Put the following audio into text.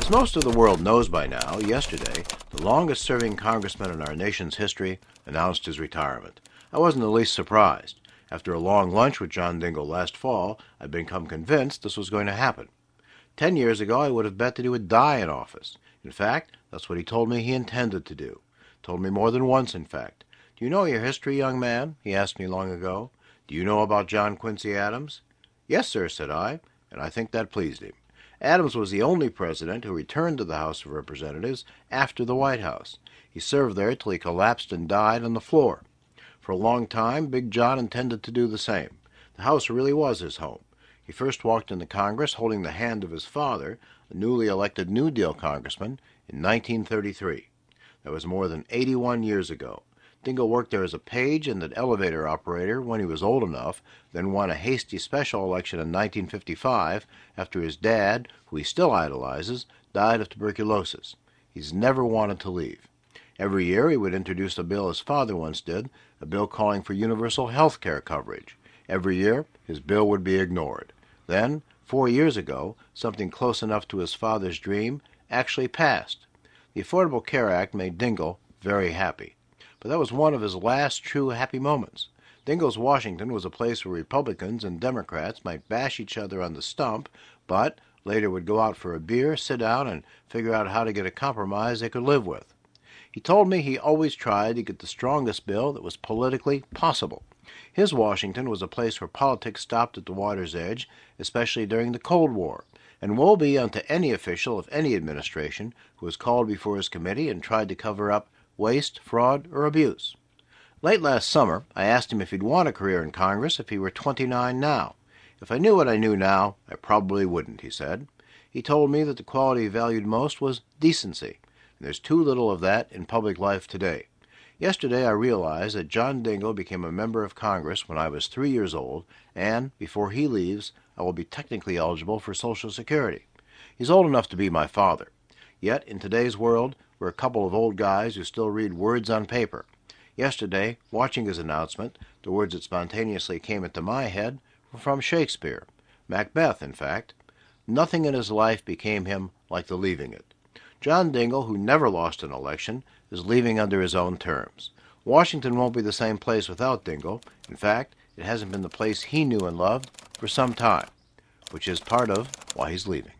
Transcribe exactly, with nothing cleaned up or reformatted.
As most of the world knows by now, yesterday, the longest-serving congressman in our nation's history announced his retirement. I wasn't the least surprised. After a long lunch with John Dingell last fall, I'd become convinced this was going to happen. Ten years ago, I would have bet that he would die in office. In fact, that's what he told me he intended to do. Told me more than once, in fact. "Do you know your history, young man?" he asked me long ago. "Do you know about John Quincy Adams?" "Yes, sir," said I, and I think that pleased him. Adams was the only president who returned to the House of Representatives after the White House. He served there till he collapsed and died on the floor. For a long time, Big John intended to do the same. The House really was his home. He first walked into Congress holding the hand of his father, a newly elected New Deal congressman, in nineteen thirty-three. That was more than eighty-one years ago. Dingell worked there as a page and an elevator operator when he was old enough, then won a hasty special election in nineteen fifty-five after his dad, who he still idolizes, died of tuberculosis. He's never wanted to leave. Every year he would introduce a bill his father once did, a bill calling for universal health care coverage. Every year his bill would be ignored. Then, four years ago, something close enough to his father's dream actually passed. The Affordable Care Act made Dingell very happy. But that was one of his last true happy moments. Dingell's Washington was a place where Republicans and Democrats might bash each other on the stump, but later would go out for a beer, sit down, and figure out how to get a compromise they could live with. He told me he always tried to get the strongest bill that was politically possible. His Washington was a place where politics stopped at the water's edge, especially during the Cold War, and woe be unto any official of any administration who was called before his committee and tried to cover up waste, fraud, or abuse. Late last summer, I asked him if he'd want a career in Congress if he were twenty-nine now. "If I knew what I knew now, I probably wouldn't," he said. He told me that the quality he valued most was decency, and there's too little of that in public life today. Yesterday I realized that John Dingell became a member of Congress when I was three years old, and before he leaves, I will be technically eligible for Social Security. He's old enough to be my father. Yet, in today's world, we're a couple of old guys who still read words on paper. Yesterday, watching his announcement, the words that spontaneously came into my head were from Shakespeare. Macbeth, in fact. Nothing in his life became him like the leaving it. John Dingell, who never lost an election, is leaving under his own terms. Washington won't be the same place without Dingell. In fact, it hasn't been the place he knew and loved for some time, which is part of why he's leaving.